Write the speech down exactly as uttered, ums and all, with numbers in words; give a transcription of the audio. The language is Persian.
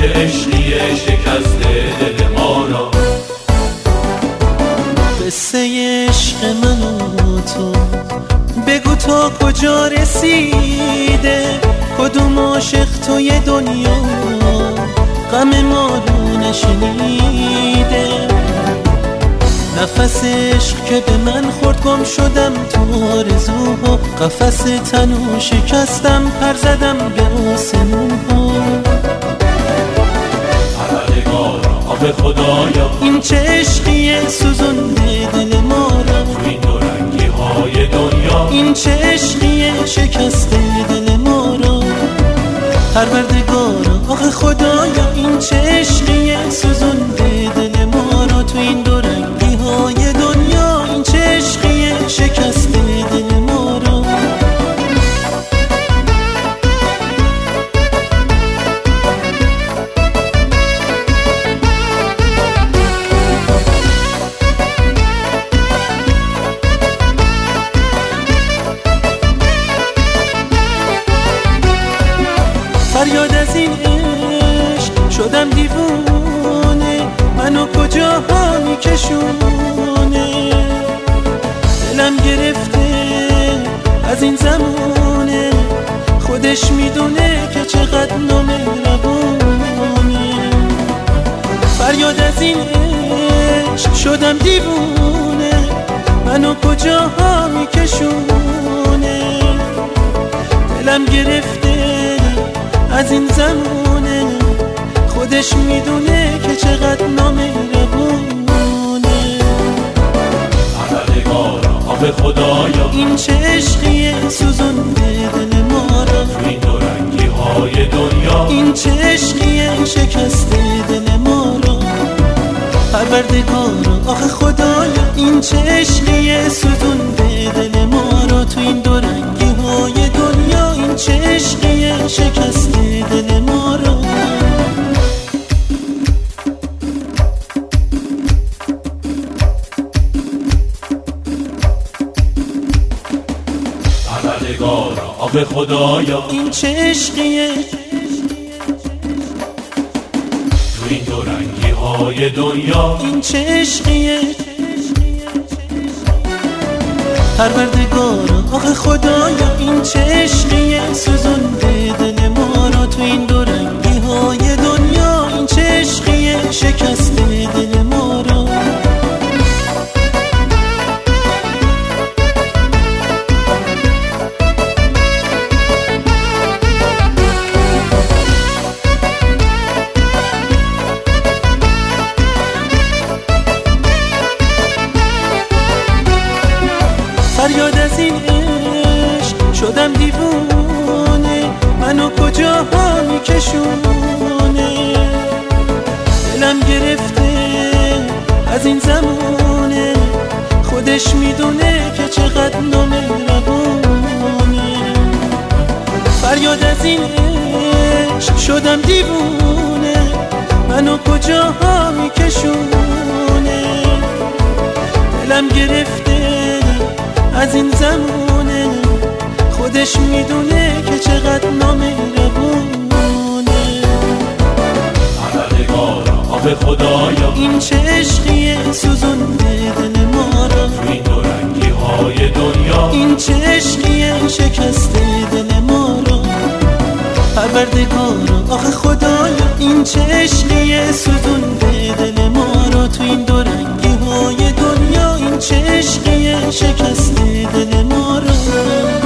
عشقیه شکسته دل ما را. قصه عشق من و تو بگو تا کجا رسیده، کدوم عاشق توی دنیا غم ما رو نشنیده. نفس عشق که به من خورد گم شدم تو آرزوها، قفس تنو شکستم پر زدم به آسمون ها. پروردگارا آب خدایا این چه عشقیه سوزونده دل ما را، تو این دو رنگی های دنیا این چه عشقیه شکسته دل ما را. پروردگارا آخه خدایا این چه عشقیه سوزونده دل ما را، تو این دو رنگی های دنیا این چه عشقیه شکسته دل ما را. فریاد از این عشق شدم دیوونه، منو کجاها میکشونه. دلم گرفته از این زمونه، خودش میدونه که چقدر نامهربونه. فریاد از این عشق شدم دیوونه، منو کجاها میکشونه. دلم گرفته از این زمونه، خودش میدونه که چقدر نامهربونه. پروردگارا آب خدایا این چه عشقیه سوزونده دل ما را، تو این دو رنگی های دنیا این چه عشقیه شکسته دل ما را. پروردگارا آخه خدایا این چه عشقیه سوزونده دل ما را، تو این دو رنگی های دنیا این چه عشقیه شکسته دل ما را. پروردگارا آب خدایا این چه عشقیه تو این دو رنگی های دنیا این چه عشقیه. پروردگارا آخه خدایا این چه عشقیه سوزونده دل ما را، تو این دو رنگی های دنیا این چه عشقیه شکسته دل ما را. فریاد از این عشق شدم دیوونه، منو کجاها میکشونه. دلم گرفته از این زمونه، خودش میدونه که چقدر نامهربونه. فریاد از این عشق شدم دیوونه، منو کجاها میکشونه. دلم گرفته از این زمونه، خودش میدونه که چقدر نامهربونه. پروردگارا آب خدایا این چه عشقیه سوزونده دل ما را، تو این دو رنگی های دنیا این چه عشقیه شکسته دل ما را. پروردگارا آخه خدایا این چه عشقیه سوزونده دل ما را، تو این دو رنگی های دنیا این چه عشقیه شکسته دل ما را.